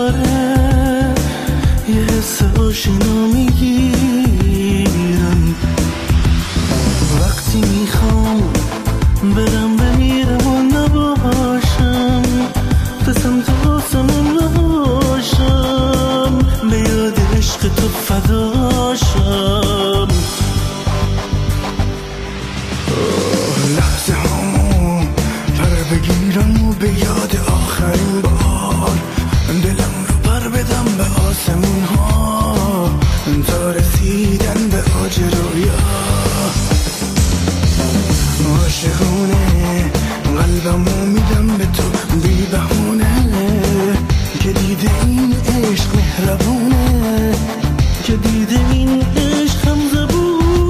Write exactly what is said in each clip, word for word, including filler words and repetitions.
دوباره یه حس آشنا میگیرم. وقتی میخوام برم بمیرم و نباشم، به سمت آسمون نباشم، به یاد عشق تو فداشم. لحظه هامو پر بگیرم و به یاد آخرین بار دلم رو پر بدم به آسمون ها تا رسیدن به اوج رویا. عاشقونه قلبمو میدم به تو بی بهونه، که دیده این عشق مهربونه، که دیده این عشق هم زبونه.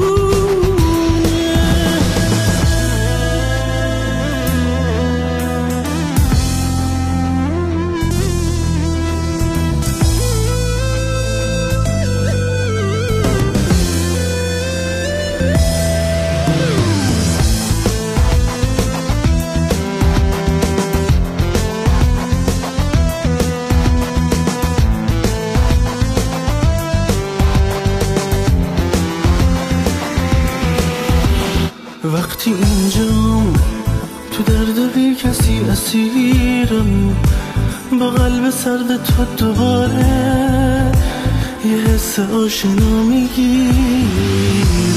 وقتی اینجام تو درد بی کسی اسیرم، با قلب سرد تو دوباره یه حس آشنا میگیرم.